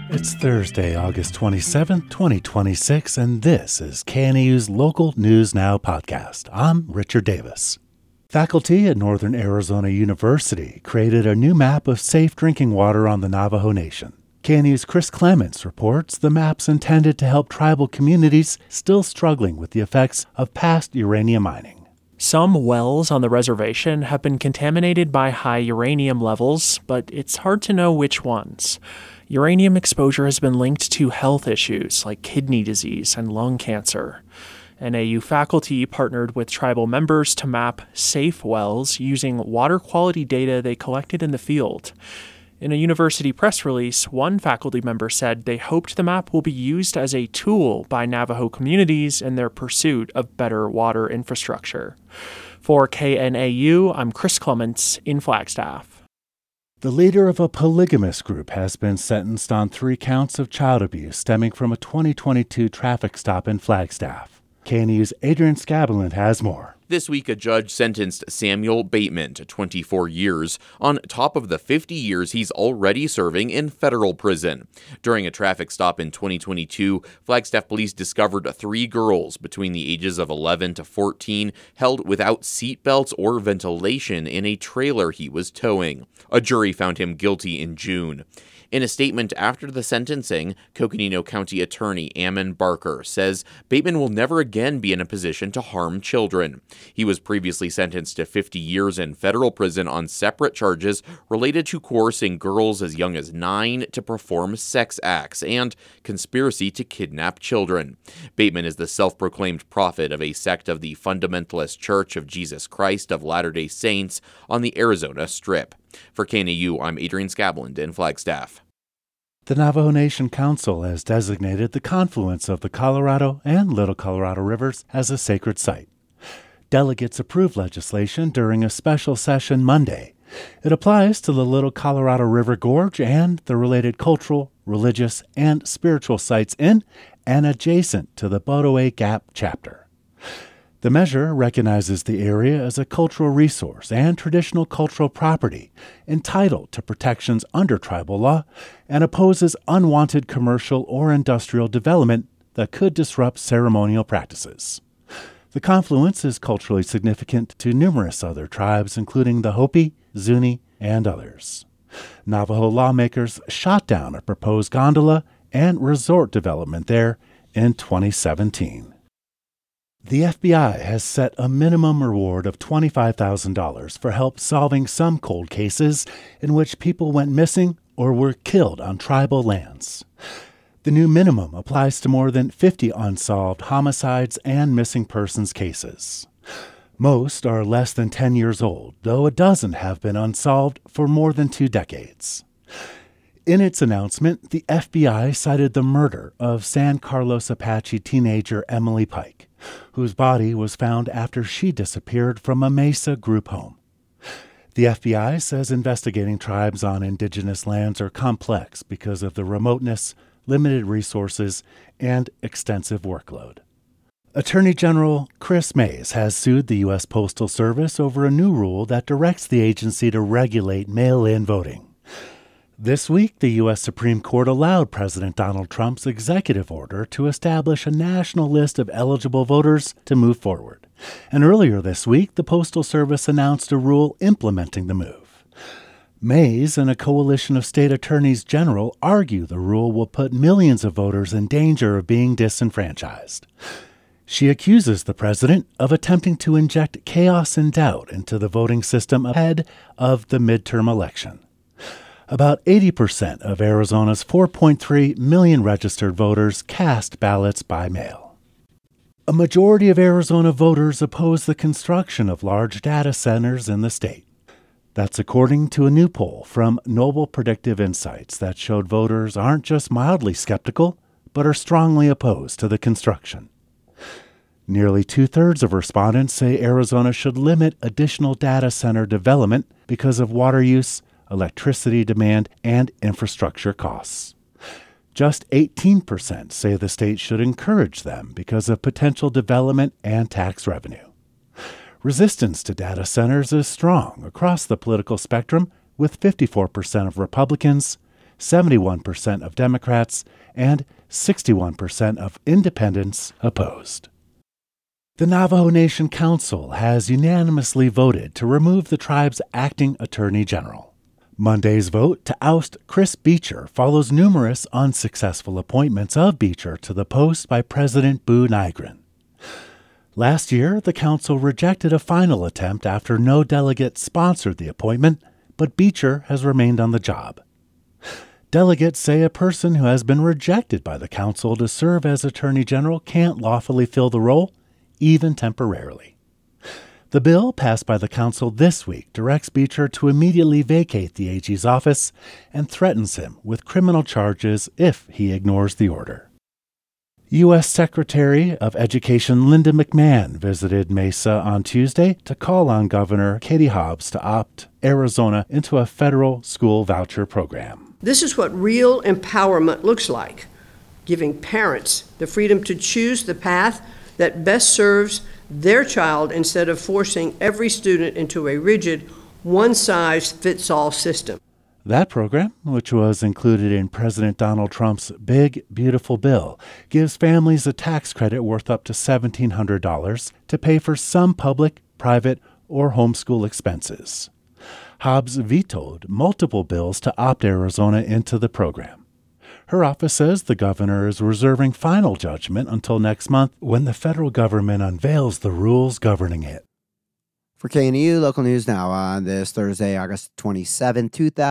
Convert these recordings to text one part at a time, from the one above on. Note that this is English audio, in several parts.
It's Thursday, August 27th, 2026, and this is KNEU's Local News Now podcast. I'm Richard Davis. Faculty at Northern Arizona University created a new map of safe drinking water on the Navajo Nation. KNEU's Chris Clements reports the map's intended to help tribal communities still struggling with the effects of past uranium mining. Some wells on the reservation have been contaminated by high uranium levels, but it's hard to know which ones. Uranium exposure has been linked to health issues like kidney disease and lung cancer. NAU faculty partnered with tribal members to map safe wells using water quality data they collected in the field. In a university press release, one faculty member said they hoped the map will be used as a tool by Navajo communities in their pursuit of better water infrastructure. For KNAU, I'm Chris Clements in Flagstaff. The leader of a polygamous group has been sentenced on 3 counts of child abuse stemming from a 2022 traffic stop in Flagstaff. KNEU's Adrian Scabeland has more. This week, a judge sentenced Samuel Bateman to 24 years, on top of the 50 years he's already serving in federal prison. During a traffic stop in 2022, Flagstaff police discovered 3 girls between the ages of 11 to 14 held without seatbelts or ventilation in a trailer he was towing. A jury found him guilty in June. In a statement after the sentencing, Coconino County Attorney Ammon Barker says Bateman will never again be in a position to harm children. He was previously sentenced to 50 years in federal prison on separate charges related to coercing girls as young as 9 to perform sex acts and conspiracy to kidnap children. Bateman is the self-proclaimed prophet of a sect of the Fundamentalist Church of Jesus Christ of Latter-day Saints on the Arizona Strip. For KNEU, I'm Adrian Scabeland in Flagstaff. The Navajo Nation Council has designated the confluence of the Colorado and Little Colorado rivers as a sacred site. Delegates approved legislation during a special session Monday. It applies to the Little Colorado River Gorge and the related cultural, religious, and spiritual sites in and adjacent to the Bodoe Gap chapter. The measure recognizes the area as a cultural resource and traditional cultural property entitled to protections under tribal law and opposes unwanted commercial or industrial development that could disrupt ceremonial practices. The confluence is culturally significant to numerous other tribes, including the Hopi, Zuni, and others. Navajo lawmakers shot down a proposed gondola and resort development there in 2017. The FBI has set a minimum reward of $25,000 for help solving some cold cases in which people went missing or were killed on tribal lands. The new minimum applies to more than 50 unsolved homicides and missing persons cases. Most are less than 10 years old, though a dozen have been unsolved for more than 2 decades. In its announcement, the FBI cited the murder of San Carlos Apache teenager Emily Pike, whose body was found after she disappeared from a Mesa group home. The FBI says investigating tribes on indigenous lands are complex because of the remoteness, limited resources, and extensive workload. Attorney General Chris Mays has sued the U.S. Postal Service over a new rule that directs the agency to regulate mail-in voting. This week, the U.S. Supreme Court allowed President Donald Trump's executive order to establish a national list of eligible voters to move forward. And earlier this week, the Postal Service announced a rule implementing the move. Mays and a coalition of state attorneys general argue the rule will put millions of voters in danger of being disenfranchised. She accuses the president of attempting to inject chaos and doubt into the voting system ahead of the midterm election. About 80% of Arizona's 4.3 million registered voters cast ballots by mail. A majority of Arizona voters oppose the construction of large data centers in the state. That's according to a new poll from Noble Predictive Insights that showed voters aren't just mildly skeptical, but are strongly opposed to the construction. Nearly 2/3 of respondents say Arizona should limit additional data center development because of water use, electricity demand, and infrastructure costs. Just 18% say the state should encourage them because of potential development and tax revenue. Resistance to data centers is strong across the political spectrum, with 54% of Republicans, 71% of Democrats, and 61% of independents opposed. The Navajo Nation Council has unanimously voted to remove the tribe's acting attorney general. Monday's vote to oust Chris Beecher follows numerous unsuccessful appointments of Beecher to the post by President Boo Nygren. Last year, the council rejected a final attempt after no delegate sponsored the appointment, but Beecher has remained on the job. Delegates say a person who has been rejected by the council to serve as Attorney General can't lawfully fill the role, even temporarily. The bill passed by the council this week directs Beecher to immediately vacate the AG's office and threatens him with criminal charges if he ignores the order. U.S. Secretary of Education Linda McMahon visited Mesa on Tuesday to call on Governor Katie Hobbs to opt Arizona into a federal school voucher program. This is what real empowerment looks like, giving parents the freedom to choose the path that best serves their child instead of forcing every student into a rigid, one-size-fits-all system. That program, which was included in President Donald Trump's Big, Beautiful Bill, gives families a tax credit worth up to $1,700 to pay for some public, private, or homeschool expenses. Hobbs vetoed multiple bills to opt Arizona into the program. Her office says the governor is reserving final judgment until next month when the federal government unveils the rules governing it. For KNU Local News Now on this Thursday, August 27,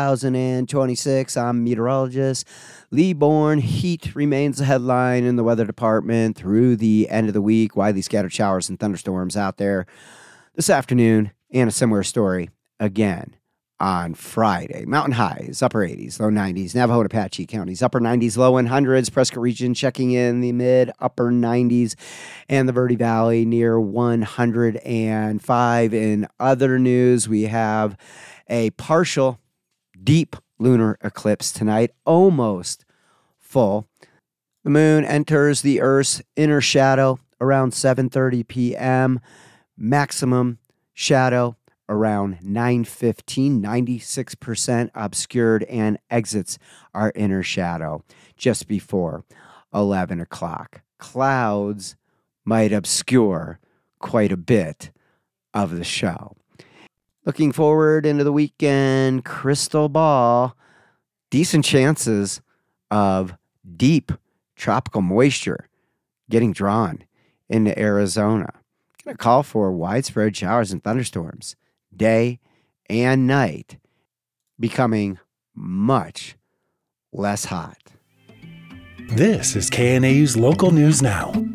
2026, I'm meteorologist Lee Bourne. Heat remains the headline in the weather department through the end of the week. Widely scattered showers and thunderstorms out there this afternoon, and a similar story again on Friday. Mountain highs, upper 80s, low 90s. Navajo and Apache counties, upper 90s, low 100s. Prescott region checking in the mid, upper 90s. And the Verde Valley near 105. In other news, we have a partial deep lunar eclipse tonight, almost full. The moon enters the Earth's inner shadow around 7:30 p.m. Maximum shadow around 9:15, 96% obscured, and exits our inner shadow just before 11 o'clock. Clouds might obscure quite a bit of the show. Looking forward into the weekend, crystal ball, decent chances of deep tropical moisture getting drawn into Arizona. Going to call for widespread showers and thunderstorms day and night, becoming much less hot. This is KNAU's Local News Now.